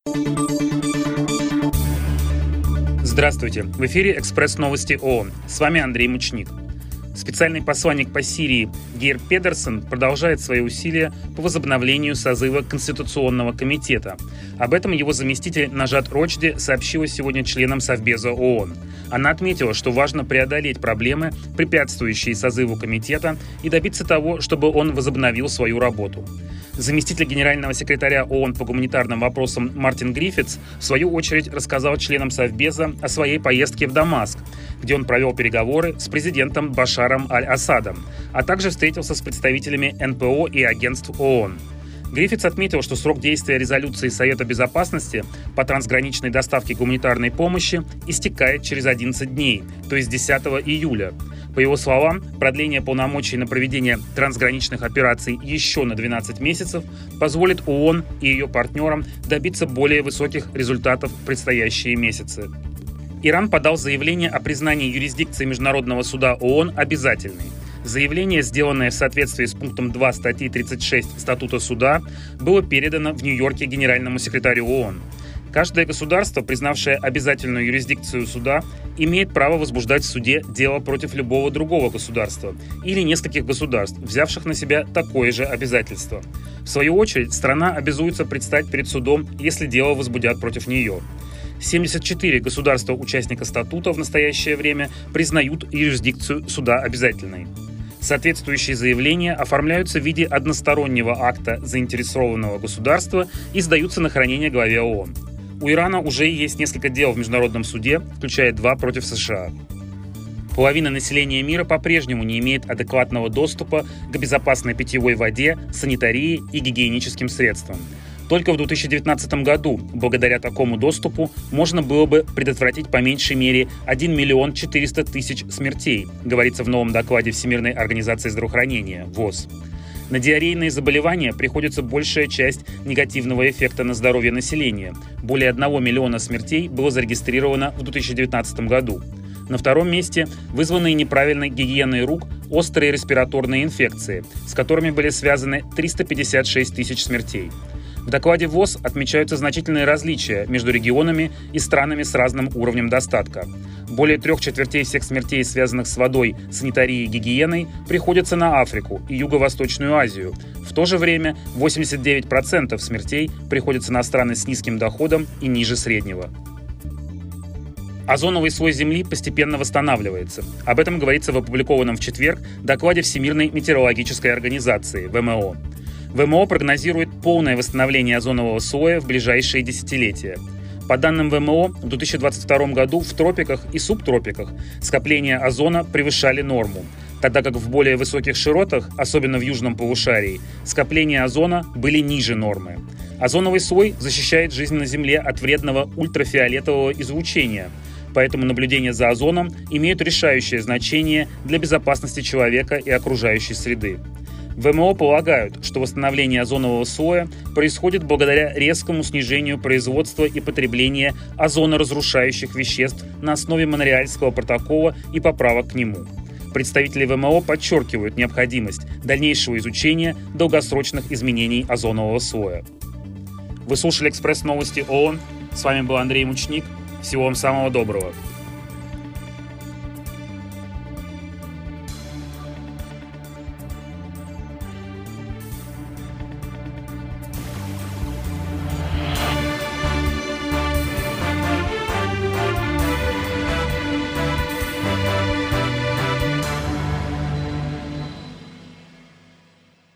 Здравствуйте! В эфире «Экспресс-новости ООН». С вами Андрей Мучник. Специальный посланник по Сирии Гейр Педерсон продолжает свои усилия по возобновлению созыва Конституционного комитета. Об этом его заместитель Нажат Рочди сообщила сегодня членам Совбеза ООН. Она отметила, что важно преодолеть проблемы, препятствующие созыву комитета, и добиться того, чтобы он возобновил свою работу. Заместитель генерального секретаря ООН по гуманитарным вопросам Мартин Гриффитс в свою очередь рассказал членам Совбеза о своей поездке в Дамаск, где он провел переговоры с президентом Башаром аль-Асадом, а также встретился с представителями НПО и агентств ООН. Гриффитс отметил, что срок действия резолюции Совета Безопасности по трансграничной доставке гуманитарной помощи истекает через 11 дней, то есть 10 июля. По его словам, продление полномочий на проведение трансграничных операций еще на 12 месяцев позволит ООН и ее партнерам добиться более высоких результатов в предстоящие месяцы. Иран подал заявление о признании юрисдикции Международного суда ООН обязательной. Заявление, сделанное в соответствии с пунктом 2 статьи 36 Статута суда, было передано в Нью-Йорке генеральному секретарю ООН. Каждое государство, признавшее обязательную юрисдикцию суда, имеет право возбуждать в суде дело против любого другого государства или нескольких государств, взявших на себя такое же обязательство. В свою очередь, страна обязуется предстать перед судом, если дело возбудят против нее. 74 государства-участника статута в настоящее время признают юрисдикцию суда обязательной. Соответствующие заявления оформляются в виде одностороннего акта заинтересованного государства и сдаются на хранение главе ООН. У Ирана уже есть несколько дел в Международном суде, включая 2 против США. Половина населения мира по-прежнему не имеет адекватного доступа к безопасной питьевой воде, санитарии и гигиеническим средствам. Только в 2019 году, благодаря такому доступу, можно было бы предотвратить по меньшей мере 1 миллион 400 тысяч смертей, говорится в новом докладе Всемирной организации здравоохранения, ВОЗ. На диарейные заболевания приходится большая часть негативного эффекта на здоровье населения. Более 1 миллиона смертей было зарегистрировано в 2019 году. На втором месте вызванные неправильной гигиеной рук острые респираторные инфекции, с которыми были связаны 356 тысяч смертей. В докладе ВОЗ отмечаются значительные различия между регионами и странами с разным уровнем достатка. Более 3/4 всех смертей, связанных с водой, санитарией и гигиеной, приходятся на Африку и Юго-Восточную Азию. В то же время 89% смертей приходятся на страны с низким доходом и ниже среднего. Озоновый слой Земли постепенно восстанавливается. Об этом говорится в опубликованном в четверг докладе Всемирной метеорологической организации ВМО. ВМО прогнозирует полное восстановление озонового слоя в ближайшие десятилетия. По данным ВМО, в 2022 году в тропиках и субтропиках скопления озона превышали норму, тогда как в более высоких широтах, особенно в южном полушарии, скопления озона были ниже нормы. Озоновый слой защищает жизнь на Земле от вредного ультрафиолетового излучения, поэтому наблюдения за озоном имеют решающее значение для безопасности человека и окружающей среды. ВМО полагают, что восстановление озонового слоя происходит благодаря резкому снижению производства и потребления озоноразрушающих веществ на основе Монреальского протокола и поправок к нему. Представители ВМО подчеркивают необходимость дальнейшего изучения долгосрочных изменений озонового слоя. Вы слушали «Экспресс-новости ООН». С вами был Андрей Мучник. Всего вам самого доброго.